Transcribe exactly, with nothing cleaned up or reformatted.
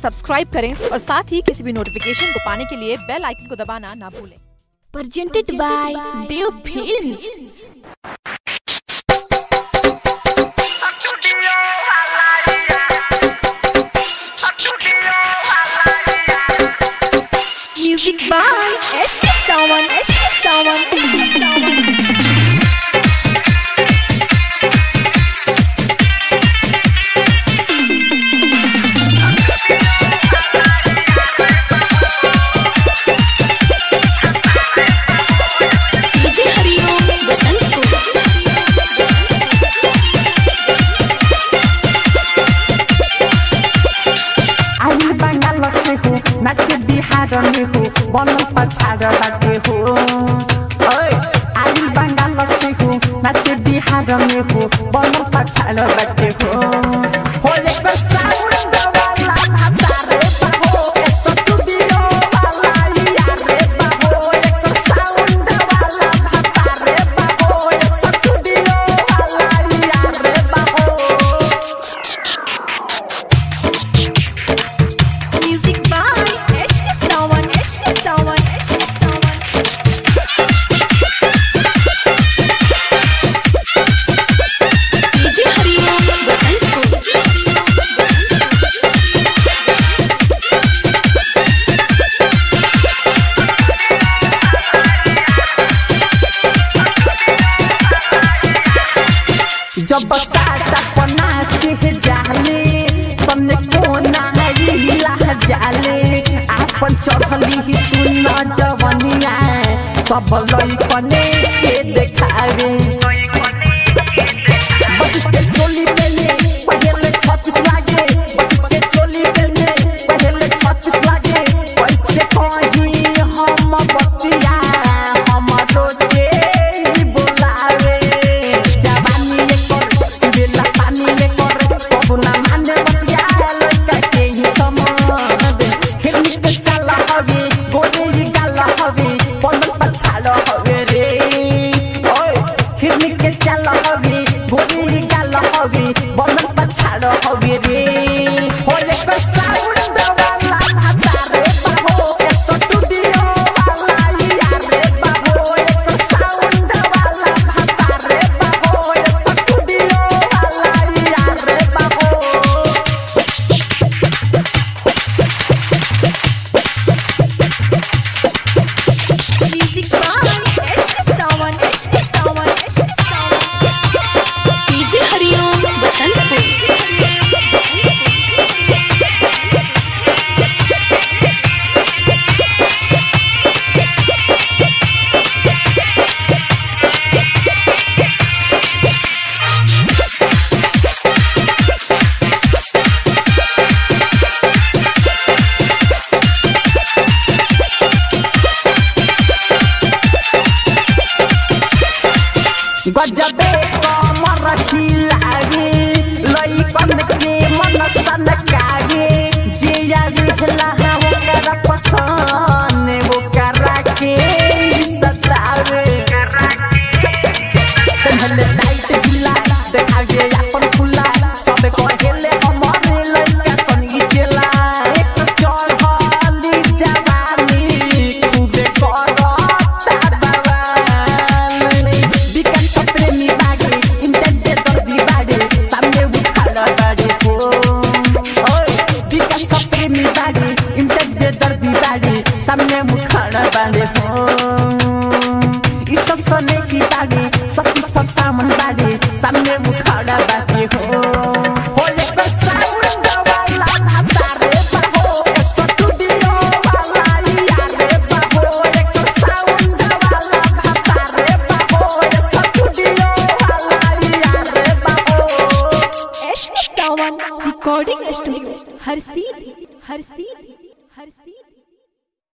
Subscribe करें और साथ ही किसी भी नोटिफिकेशन को पाने के लिए बेल आइकन को दबाना ना भूलें। Presented by Dev Films. Music by H K Sawan, H K Sawan. नाचे बिहार में हो बनल पछाड़ बाटे हो आई बंगाल से हो नाचे बिहार में हो बनल पछाड़ बाटे हो हो एक साउंड वाला तारे बाहो एक स्टूडियो वाला यारे बाहो एक साउंड वाला तारे बाहो एक स्टूडियो वाला यारे बाहो जब साटा पनाचे जाले तने कोना हिला जाले आपन चढ़ली ही सुना जवनिया सब लइकने के देखावे बतिस के चोली पेले पहले छत्तीस लागे बतिस के चोली पेले पहले छत्तीस लागे कैसे कही हम बतिया हमरो के बोलावे गजबे कमर खिलागे लइकन के मन सनकागे जिया दिखला ओकर पसंद वो करा के सतावे पहले टाइट ढीला देखागे अपन खुला सब कहेले हमरे लइका संगी चला एक चढ़ली जवानी खूबे करता सामने मुखड़ा बाड़े हो इस सब सने की बाड़े सतीश का सामन बाड़े सामने मुखड़ा बाड़े हो हो एक साउंड वाला तारे बाहो एक स्टूडियो वाला यारे बाहो एक साउंड वाला तारे बाहो एक स्टूडियो वाला यारे बाहो H K Sawan recording studio हर सीधी हर सीधी